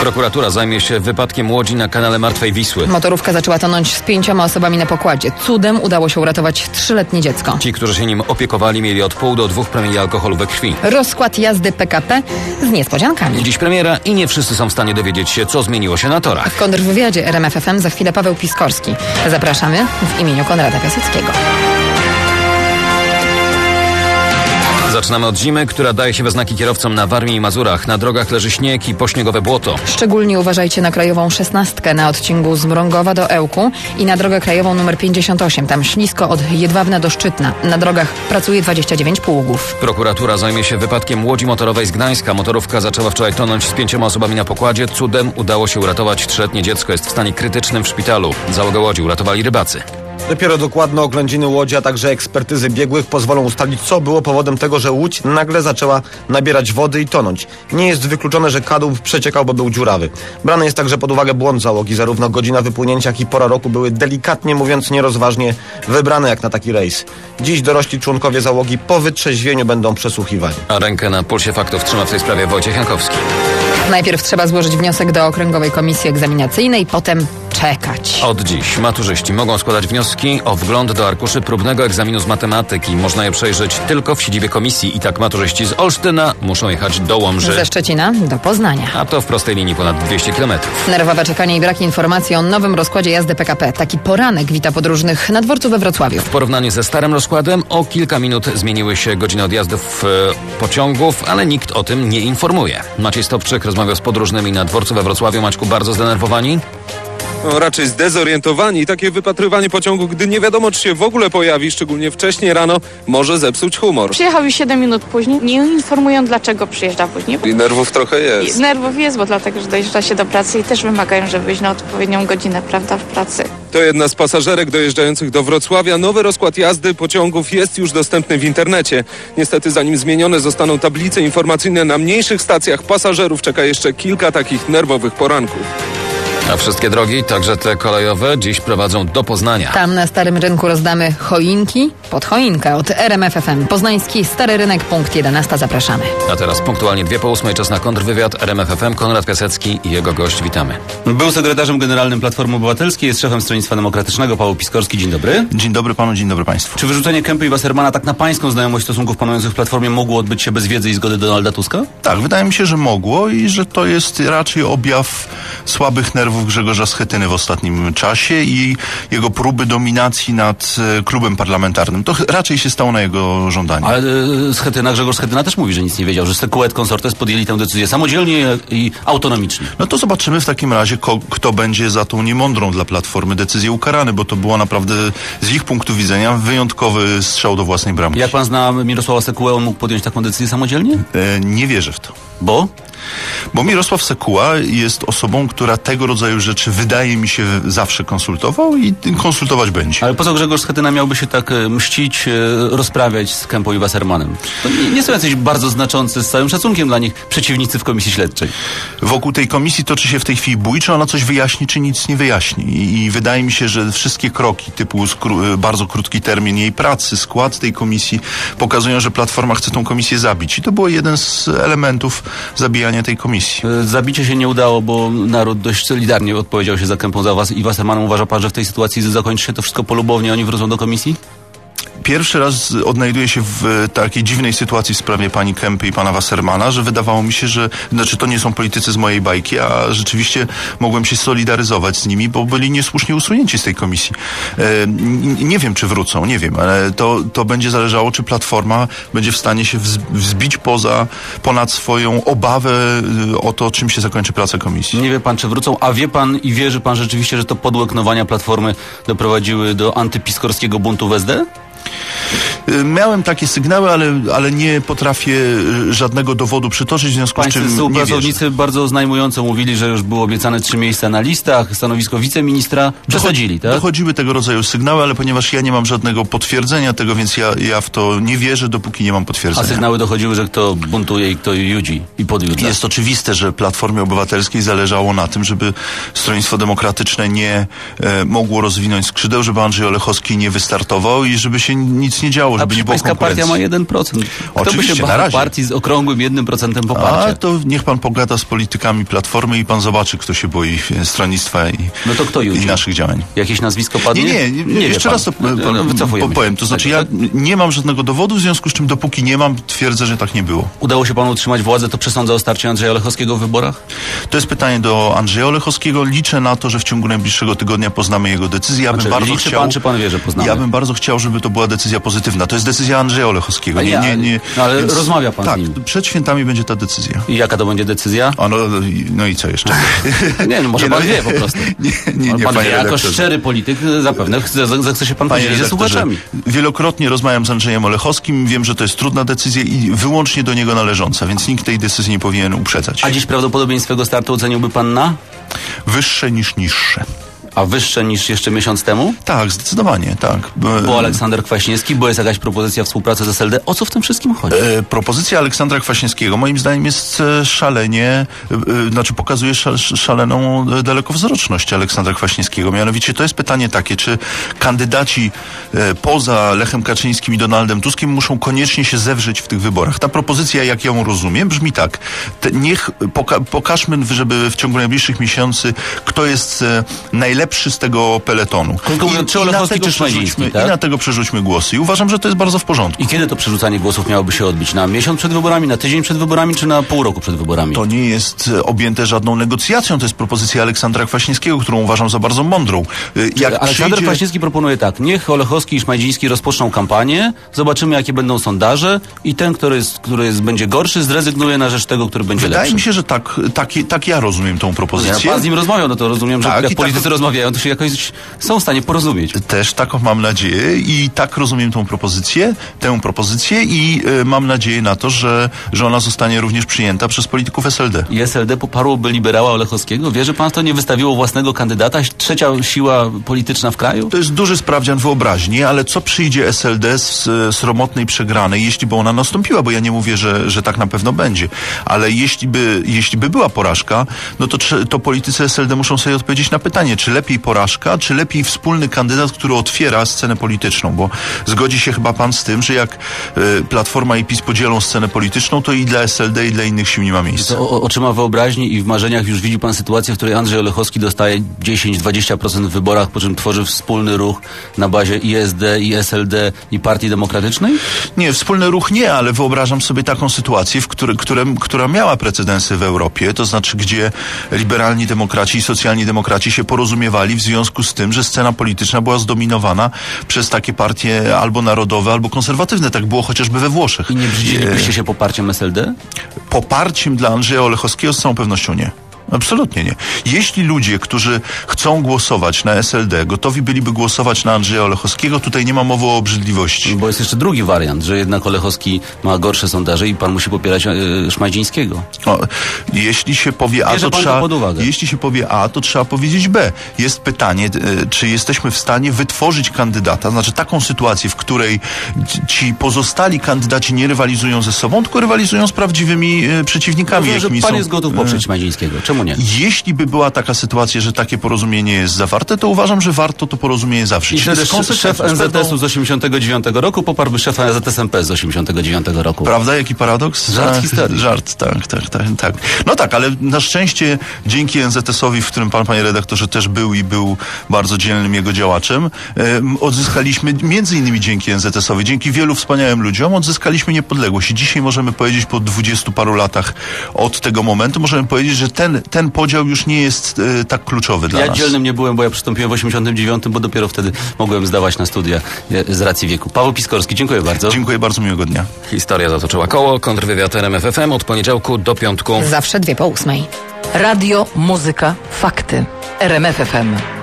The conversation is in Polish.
Prokuratura zajmie się wypadkiem łodzi na kanale Martwej Wisły. Motorówka zaczęła tonąć z 5 osobami na pokładzie. Cudem udało się uratować 3-letnie dziecko. Ci, którzy się nim opiekowali, mieli od 0,5 do 2 promili alkoholu we krwi. Rozkład jazdy PKP z niespodziankami. Dziś premiera i nie wszyscy są w stanie dowiedzieć się, co zmieniło się na torach. W kontrwywiadzie RMF FM za chwilę Paweł Piskorski. Zapraszamy w imieniu Konrada Piaseckiego. Zaczynamy od zimy, która daje się we znaki kierowcom na Warmii i Mazurach. Na drogach leży śnieg i pośniegowe błoto. Szczególnie uważajcie na krajową 16 na odcinku z Mrągowa do Ełku i na drogę krajową numer 58. Tam ślisko od Jedwabna do Szczytna. Na drogach pracuje 29 pługów. Prokuratura zajmie się wypadkiem łodzi motorowej z Gdańska. Motorówka zaczęła wczoraj tonąć z 5 osobami na pokładzie. Cudem udało się uratować 3-letnie dziecko. Jest w stanie krytycznym w szpitalu. Załogę łodzi uratowali rybacy. Dopiero dokładne oględziny łodzi, a także ekspertyzy biegłych pozwolą ustalić, co było powodem tego, że łódź nagle zaczęła nabierać wody i tonąć. Nie jest wykluczone, że kadłub przeciekał, bo był dziurawy. Brany jest także pod uwagę błąd załogi. Zarówno godzina wypłynięcia, jak i pora roku były delikatnie mówiąc nierozważnie wybrane jak na taki rejs. Dziś dorośli członkowie załogi po wytrzeźwieniu będą przesłuchiwani. A rękę na pulsie faktów trzyma w tej sprawie Wojciech Jankowski. Najpierw trzeba złożyć wniosek do Okręgowej Komisji Egzaminacyjnej, potem czekać. Od dziś maturzyści mogą składać wnioski o wgląd do arkuszy próbnego egzaminu z matematyki. Można je przejrzeć tylko w siedzibie komisji i tak maturzyści z Olsztyna muszą jechać do Łomży. Ze Szczecina do Poznania. A to w prostej linii ponad 200 km. Nerwowe czekanie i brak informacji o nowym rozkładzie jazdy PKP. Taki poranek wita podróżnych na dworcu we Wrocławiu. W porównaniu ze starym rozkładem o kilka minut zmieniły się godziny odjazdów pociągów, ale nikt o tym nie informuje. Maciej Stopczyk rozmawiał z podróżnymi na dworcu we Wrocławiu. Maćku, bardzo zdenerwowani? No, raczej zdezorientowani. Takie wypatrywanie pociągu, gdy nie wiadomo, czy się w ogóle pojawi, szczególnie wcześniej rano, może zepsuć humor. Przyjechał już 7 minut później. Nie informują, dlaczego przyjeżdża później. I nerwów trochę jest. Nerwów jest, bo dlatego, że dojeżdża się do pracy i też wymagają, żeby być na odpowiednią godzinę, prawda, w pracy. To jedna z pasażerek dojeżdżających do Wrocławia. Nowy rozkład jazdy pociągów jest już dostępny w internecie. Niestety, zanim zmienione zostaną tablice informacyjne na mniejszych stacjach, pasażerów czeka jeszcze kilka takich nerwowych poranków. A wszystkie drogi, także te kolejowe, dziś prowadzą do Poznania. Tam na Starym Rynku rozdamy choinki pod choinkę od RMF FM. Poznański Stary Rynek, punkt 11. Zapraszamy. A teraz punktualnie 2:08, czas na kontrwywiad. RMF FM, Konrad Piasecki i jego gość. Witamy. Był sekretarzem generalnym Platformy Obywatelskiej, jest szefem Stronnictwa Demokratycznego, Paweł Piskorski. Dzień dobry. Dzień dobry panu, dzień dobry państwu. Czy wyrzucenie Kempy i Wassermana tak na pańską znajomość stosunków panujących w Platformie mogło odbyć się bez wiedzy i zgody Donalda Tuska? Tak, wydaje mi się, że mogło i że to jest raczej objaw słabych nerwów Grzegorza Schetyny w ostatnim czasie i jego próby dominacji nad klubem parlamentarnym. To raczej się stało na jego żądanie. Ale Grzegorz Schetyna też mówi, że nic nie wiedział, że Secuła et Consortes podjęli tę decyzję samodzielnie i autonomicznie. No to zobaczymy w takim razie, kto będzie za tą niemądrą dla Platformy decyzję ukarany, bo to była naprawdę z ich punktu widzenia wyjątkowy strzał do własnej bramki. Jak pan zna Mirosława Sekułę, on mógł podjąć taką decyzję samodzielnie? Nie wierzę w to. Bo? Bo Mirosław Sekuła jest osobą, która tego rodzaju rzeczy, wydaje mi się, zawsze konsultował i konsultować będzie. Ale po co Grzegorz Schetyna miałby się tak mścić, rozprawiać z Kempą i Wassermanem? To nie są jacyś bardzo znaczący, z całym szacunkiem dla nich, przeciwnicy w Komisji Śledczej. Wokół tej komisji toczy się w tej chwili bój, czy ona coś wyjaśni, czy nic nie wyjaśni. I wydaje mi się, że wszystkie kroki typu bardzo krótki termin jej pracy, skład tej komisji pokazują, że Platforma chce tą komisję zabić. I to było jeden z elementów zabijania tej komisji. Zabicie się nie udało, bo naród dość solidarnie odpowiedział się za Kempą i Wassermanem. Uważa pan, że w tej sytuacji zakończy się to wszystko polubownie, oni wrócą do komisji? Pierwszy raz odnajduję się w takiej dziwnej sytuacji w sprawie pani Kempy i pana Wassermana, że wydawało mi się, że to nie są politycy z mojej bajki, a rzeczywiście mogłem się solidaryzować z nimi, bo byli niesłusznie usunięci z tej komisji. Nie wiem, czy wrócą, nie wiem, ale to będzie zależało, czy Platforma będzie w stanie się wzbić ponad swoją obawę o to, czym się zakończy praca komisji. Nie wie pan, czy wrócą, a wie pan i wierzy pan rzeczywiście, że to podłe knowania Platformy doprowadziły do antypiskorskiego buntu w SD? Miałem takie sygnały, ale nie potrafię żadnego dowodu przytoczyć, w związku z czym nie współpracownicy bardzo oznajmująco mówili, że już było obiecane 3 miejsca na listach, stanowisko wiceministra. Przesadzili, tak? Dochodziły tego rodzaju sygnały, ale ponieważ ja nie mam żadnego potwierdzenia tego, więc ja w to nie wierzę, dopóki nie mam potwierdzenia. A sygnały dochodziły, że kto buntuje i kto judzi i podjudza. Jest oczywiste, że Platformie Obywatelskiej zależało na tym, żeby Stronnictwo Demokratyczne nie mogło rozwinąć skrzydeł, żeby Andrzej Olechowski nie wystartował i żeby się nic nie działo zależało, żeby nie było pańska konkurencji. partia ma 1%. Kto by Oczywiście, się na bał razie. partii z okrągłym 1% poparcia? A to niech pan pogada z politykami Platformy i pan zobaczy, kto się boi stronnictwa No to kto i naszych działań. Jakieś nazwisko padnie? Nie, jeszcze raz to powiem. To znaczy ja nie mam żadnego dowodu, w związku z czym dopóki nie mam, twierdzę, że tak nie było. Udało się panu utrzymać władzę, to przesądza o starcie Andrzeja Olechowskiego w wyborach? To jest pytanie do Andrzeja Olechowskiego. Liczę na to, że w ciągu najbliższego tygodnia poznamy jego decyzję. Liczy pan, czy pan wie, że poznamy? Ja bym bardzo chciał, żeby to była decyzja pozytywna. To jest decyzja Andrzeja Olechowskiego. Ale więc, rozmawia pan z nim. Tak, przed świętami będzie ta decyzja. I jaka to będzie decyzja? No i co jeszcze? Nie, no może pan wie po prostu. Nie, pan panie wie, jako redaktorze. szczery polityk zapewne chce się pan podzielić ze słuchaczami. Wielokrotnie rozmawiam z Andrzejem Olechowskim. Wiem, że to jest trudna decyzja i wyłącznie do niego należąca, więc nikt tej decyzji nie powinien uprzedzać. A dziś prawdopodobieństwo jego startu oceniłby pan na? Wyższe niż niższe. A wyższe niż jeszcze miesiąc temu? Tak, zdecydowanie, tak. Bo Aleksander Kwaśniewski, bo jest jakaś propozycja współpracy z SLD. O co w tym wszystkim chodzi? Propozycja Aleksandra Kwaśniewskiego moim zdaniem jest pokazuje szaleną dalekowzroczność Aleksandra Kwaśniewskiego. Mianowicie to jest pytanie takie, czy kandydaci poza Lechem Kaczyńskim i Donaldem Tuskiem muszą koniecznie się zewrzeć w tych wyborach. Ta propozycja, jak ją rozumiem, brzmi tak. Pokażmy, żeby w ciągu najbliższych miesięcy, kto jest najlepszy z tego peletonu. Krótko mówiąc, czy Olechowski, czy Szmajdziński, tak? I na tego przerzućmy głosy. I uważam, że to jest bardzo w porządku. I kiedy to przerzucanie głosów miałoby się odbyć? Na miesiąc przed wyborami, na tydzień przed wyborami, czy na pół roku przed wyborami? To nie jest objęte żadną negocjacją. To jest propozycja Aleksandra Kwaśniewskiego, którą uważam za bardzo mądrą. Aleksander Kwaśniewski proponuje tak. Niech Olechowski i Szmajdziński rozpoczną kampanię, zobaczymy, jakie będą sondaże i ten, który będzie gorszy, zrezygnuje na rzecz tego, który będzie lepszy. Wydaje mi się, że tak ja rozumiem tą propozycję. Ja pan z nim rozmawiał, no to rozumiem, że jak politycy rozmawiają, to się jakoś są w stanie porozumieć. Też taką mam nadzieję i tak rozumiem tę propozycję i mam nadzieję na to, że ona zostanie również przyjęta przez polityków SLD. I SLD poparłoby liberała Olechowskiego? Wierzy pan, to nie wystawiło własnego kandydata? Trzecia siła polityczna w kraju? To jest duży sprawdzian wyobraźni, ale co przyjdzie SLD z sromotnej przegranej, jeśli by ona nastąpiła, bo ja nie mówię, że tak na pewno będzie, ale jeśli by była porażka, no to politycy SLD muszą sobie odpowiedzieć na pytanie, czy lepiej porażka, czy lepiej wspólny kandydat, który otwiera scenę polityczną, bo zgodzi się chyba pan z tym, że jak Platforma i PiS podzielą scenę polityczną, to i dla SLD, i dla innych sił nie ma miejsca. To oczyma wyobraźni i w marzeniach już widzi pan sytuację, w której Andrzej Olechowski dostaje 10-20% w wyborach, po czym tworzy wspólny ruch na bazie ISD, i SLD i Partii Demokratycznej? Nie, wspólny ruch nie, ale wyobrażam sobie taką sytuację, która miała precedensy w Europie, to znaczy gdzie liberalni demokraci i socjalni demokraci się porozumiewali w związku z tym, że scena polityczna była zdominowana przez takie partie albo narodowe, albo konserwatywne. Tak było chociażby we Włoszech. I nie brzydzilibyście się poparciem SLD? Poparciem dla Andrzeja Olechowskiego z całą pewnością nie. Absolutnie nie. Jeśli ludzie, którzy chcą głosować na SLD, gotowi byliby głosować na Andrzeja Olechowskiego, tutaj nie ma mowy o obrzydliwości. Bo jest jeszcze drugi wariant, że jednak Olechowski ma gorsze sondaże i pan musi popierać Szmajdzińskiego. Jeśli się powie A, to trzeba powiedzieć B. Jest pytanie, czy jesteśmy w stanie wytworzyć kandydata, znaczy taką sytuację, w której ci pozostali kandydaci nie rywalizują ze sobą, tylko rywalizują z prawdziwymi przeciwnikami. Rozumiem, że pan jest gotów poprzeć Szmajdzińskiego. Czemu nie? Jeśli by była taka sytuacja, że takie porozumienie jest zawarte, to uważam, że warto to porozumienie zawrzeć. I wtedy szef NZS-u z 89 roku poparłby szefa NZS-MP z 89 roku. Prawda? Jaki paradoks? Żart historii. Żart, tak. No tak, ale na szczęście dzięki NZS-owi, w którym pan, panie redaktorze, też był i był bardzo dzielnym jego działaczem, odzyskaliśmy, między innymi dzięki NZS-owi, dzięki wielu wspaniałym ludziom, odzyskaliśmy niepodległość. I dzisiaj możemy powiedzieć, po 20 paru latach od tego momentu, możemy powiedzieć, że ten podział już nie jest tak kluczowy dla nas. Ja dzielnym nie byłem, bo ja przystąpiłem w 89, bo dopiero wtedy mogłem zdawać na studia z racji wieku. Paweł Piskorski, dziękuję bardzo. Dziękuję bardzo, miłego dnia. Historia zatoczyła koło. Kontrwywiad RMF FM od poniedziałku do piątku. Zawsze 7:02. Radio, muzyka, fakty. RMF FM.